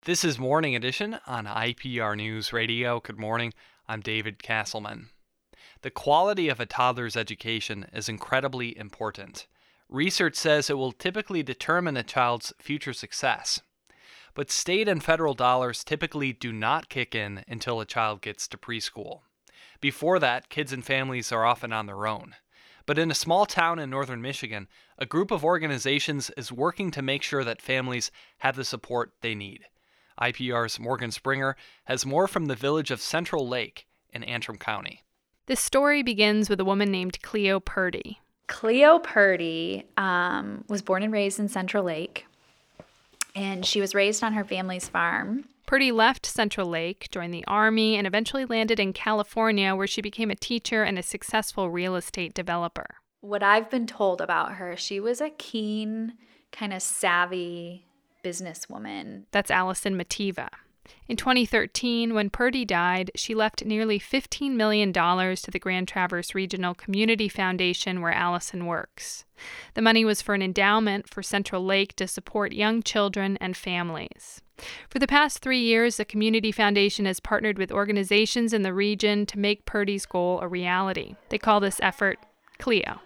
This is Morning Edition on IPR News Radio. Good morning. I'm David Castleman. The quality of a toddler's education is incredibly important. Research says it will typically determine a child's future success. But state and federal dollars typically do not kick in until a child gets to preschool. Before that, kids and families are often on their own. But in a small town in northern Michigan, a group of organizations is working to make sure that families have the support they need. IPR's Morgan Springer has more from the village of Central Lake in Antrim County. This story begins with a woman named Cleo Purdy. Cleo Purdy was born and raised in Central Lake, and she was raised on her family's farm. Purdy left Central Lake, joined the Army, and eventually landed in California, where she became a teacher and a successful real estate developer. What I've been told about her, she was a keen, kind of savvy businesswoman. That's Allison Mativa. In 2013, when Purdy died, she left nearly $15 million to the Grand Traverse Regional Community Foundation, where Allison works. The money was for an endowment for Central Lake to support young children and families. For the past 3 years, the Community Foundation has partnered with organizations in the region to make Purdy's goal a reality. They call this effort Cleo.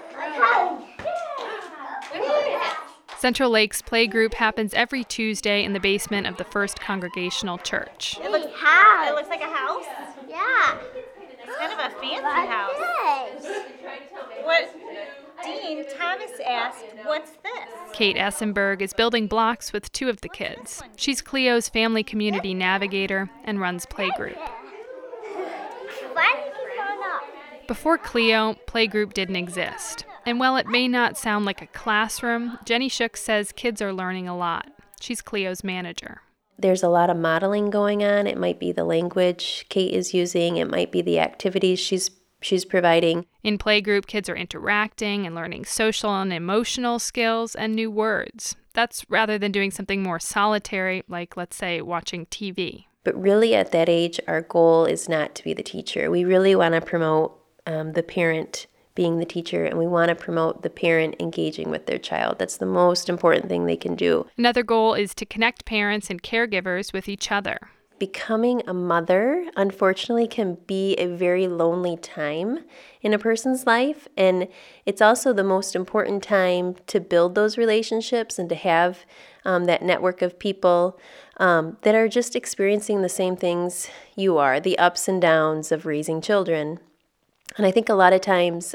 Central Lake's Playgroup happens every Tuesday in the basement of the First Congregational Church. It looks like a house? Yeah. It's kind of a fancy house. What Dean Thomas asked, what's this? Kate Essenberg is building blocks with two of the kids. She's Cleo's family community navigator and runs Playgroup. Why do you keep going up? Before Cleo, Playgroup didn't exist. And while it may not sound like a classroom, Jenny Shook says kids are learning a lot. She's Cleo's manager. There's a lot of modeling going on. It might be the language Kate is using. It might be the activities she's providing. In Playgroup, kids are interacting and learning social and emotional skills and new words. That's rather than doing something more solitary, like, let's say, watching TV. But really at that age, our goal is not to be the teacher. We really want to promote the parent being the teacher, and we want to promote the parent engaging with their child. That's the most important thing they can do. Another goal is to connect parents and caregivers with each other. Becoming a mother, unfortunately, can be a very lonely time in a person's life, and it's also the most important time to build those relationships and to have that network of people that are just experiencing the same things you are, the ups and downs of raising children. And I think a lot of times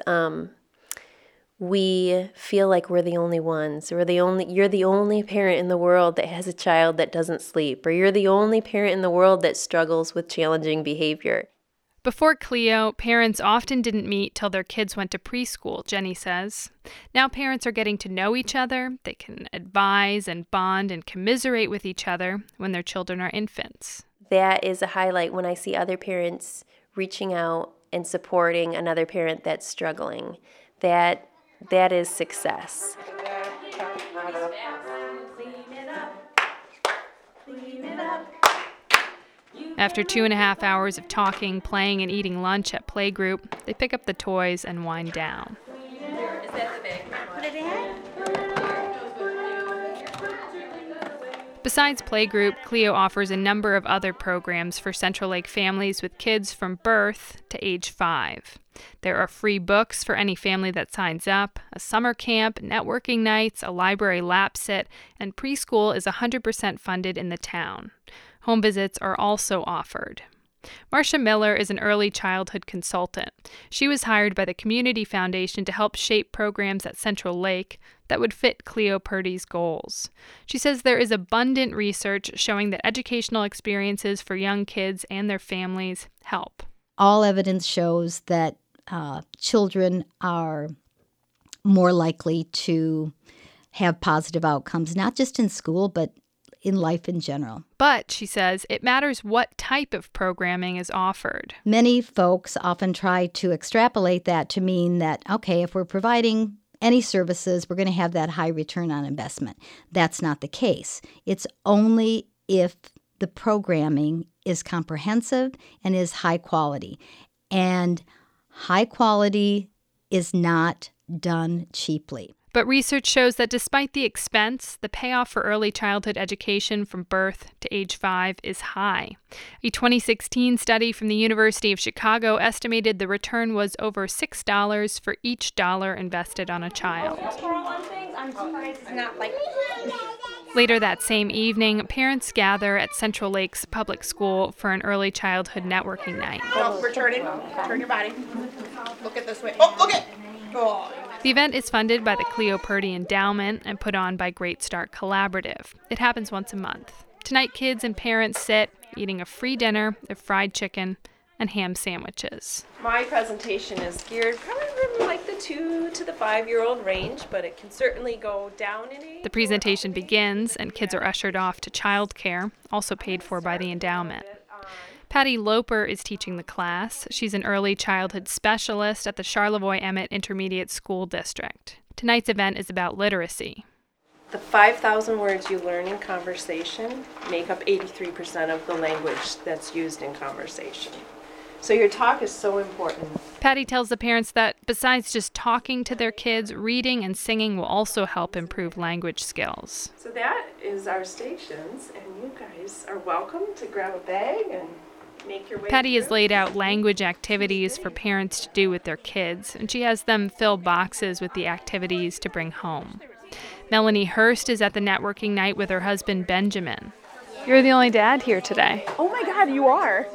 we feel like we're the only ones, or you're the only parent in the world that has a child that doesn't sleep, or you're the only parent in the world that struggles with challenging behavior. Before Cleo, parents often didn't meet till their kids went to preschool, Jenny says. Now parents are getting to know each other. They can advise and bond and commiserate with each other when their children are infants. That is a highlight when I see other parents reaching out and supporting another parent that's struggling. That is success. After 2.5 hours of talking, playing, and eating lunch at Playgroup, they pick up the toys and wind down. Is that the big one? Put it in. Besides Playgroup, Cleo offers a number of other programs for Central Lake families with kids from birth to age 5. There are free books for any family that signs up, a summer camp, networking nights, a library lap sit, and preschool is 100% funded in the town. Home visits are also offered. Marcia Miller is an early childhood consultant. She was hired by the Community Foundation to help shape programs at Central Lake that would fit Cleo Purdy's goals. She says there is abundant research showing that educational experiences for young kids and their families help. All evidence shows that children are more likely to have positive outcomes, not just in school, but in life in general. But, she says, it matters what type of programming is offered. Many folks often try to extrapolate that to mean that, okay, if we're providing any services, we're going to have that high return on investment. That's not the case. It's only if the programming is comprehensive and is high quality. And high quality is not done cheaply. But research shows that despite the expense, the payoff for early childhood education from birth to age 5 is high. A 2016 study from the University of Chicago estimated the return was over $6 for each dollar invested on a child. Later that same evening, parents gather at Central Lakes Public School for an early childhood networking night. Oh, we're turning. Turn your body. Look at this way. Oh, look it. Oh. The event is funded by the Cleo Purdy Endowment and put on by Great Start Collaborative. It happens once a month. Tonight, kids and parents sit, eating a free dinner of fried chicken and ham sandwiches. My presentation is geared probably from like the 2 to the 5-year-old range, but it can certainly go down in age. The presentation begins, and kids are ushered off to childcare, also paid for by the endowment. Patty Loper is teaching the class. She's an early childhood specialist at the Charlevoix-Emmett Intermediate School District. Tonight's event is about literacy. The 5,000 words you learn in conversation make up 83% of the language that's used in conversation. So your talk is so important. Patty tells the parents that besides just talking to their kids, reading and singing will also help improve language skills. So that is our stations, and you guys are welcome to grab a bag and make your way Patty has through. laid out language activities for parents to do with their kids, and she has them fill boxes with the activities to bring home. Melanie Hurst is at the networking night with her husband, Benjamin. You're the only dad here today. Oh my God, you are.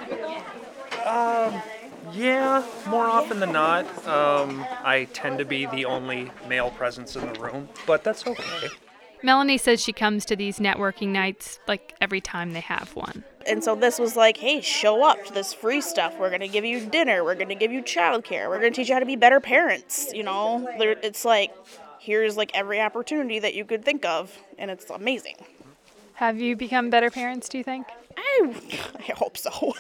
Yeah, more often than not. I tend to be the only male presence in the room, but that's okay. Melanie says she comes to these networking nights like every time they have one. And so this was like, hey, show up to this free stuff. We're going to give you dinner. We're going to give you childcare. We're going to teach you how to be better parents. You know, it's like, here's like every opportunity that you could think of, and it's amazing. Have you become better parents, do you think? I hope so.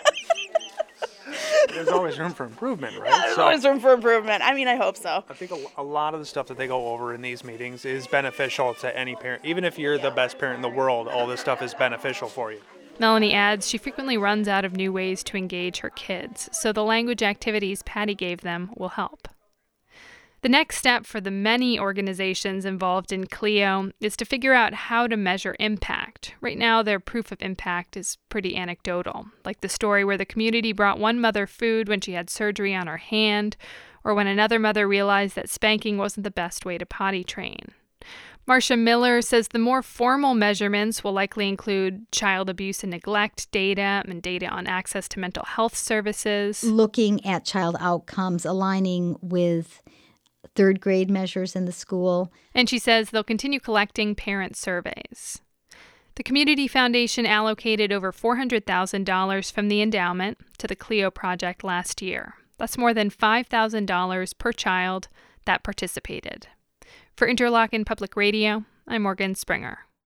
There's always room for improvement, right? There's always room for improvement. I mean, I hope so. I think a lot of the stuff that they go over in these meetings is beneficial to any parent. Even if you're the best parent in the world, all this stuff is beneficial for you. Melanie adds she frequently runs out of new ways to engage her kids, so the language activities Patty gave them will help. The next step for the many organizations involved in Cleo is to figure out how to measure impact. Right now, their proof of impact is pretty anecdotal, like the story where the community brought one mother food when she had surgery on her hand, or when another mother realized that spanking wasn't the best way to potty train. Marcia Miller says the more formal measurements will likely include child abuse and neglect data and data on access to mental health services. Looking at child outcomes, aligning with third grade measures in the school. And she says they'll continue collecting parent surveys. The Community Foundation allocated over $400,000 from the endowment to the Cleo project last year. That's more than $5,000 per child that participated. For Interlochen Public Radio, I'm Morgan Springer.